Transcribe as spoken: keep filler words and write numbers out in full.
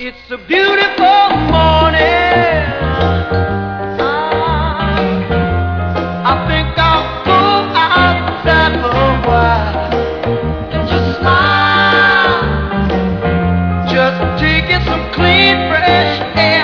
It's a beautiful morning. I think I'll go outside for a while and just smile, just taking some clean, fresh air.